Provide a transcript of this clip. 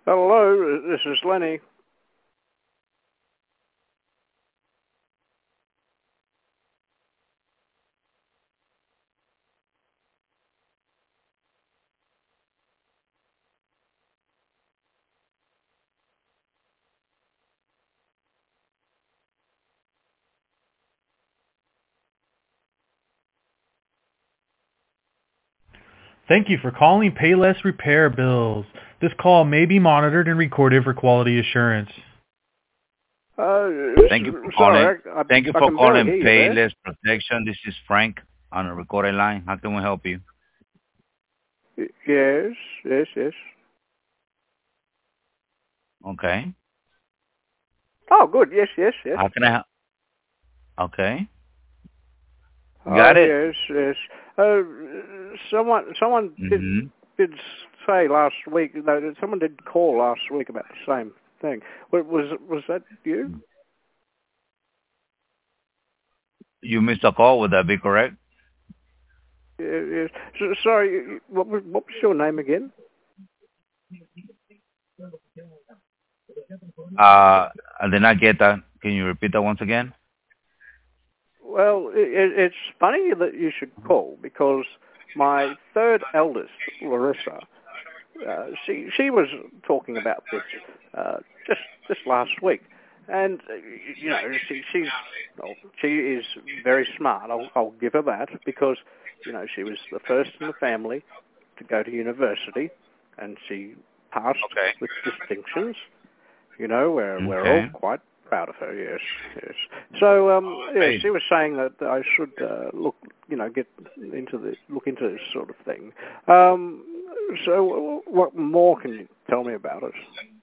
Hello, this is Lenny. Thank you for calling Payless Repair Bills. This call may be monitored and recorded for quality assurance. Thank you for calling. Sorry, Thank you I for can barely calling hear you there. Payless Protection. This is Frank on a recorded line. How can we help you? Yes. Okay. Oh, good. Yes. How can I help? Okay. Got it? Yes. Someone Mm-hmm. did say last week. No, someone did call last week about the same thing. Was that you? You missed a call. Would that be correct? Yes. Sorry. What was your name again? I did not get that. Can you repeat that once again? Well, it's funny that you should call because my third eldest, Larissa, she was talking about this just last week, and she is very smart. I'll give her that because she was the first in the family to go to university, and she passed with distinctions. We're all Okay. quite proud of her. Yes. So, she was saying that I should look into this sort of thing. So, what more can you tell me about it?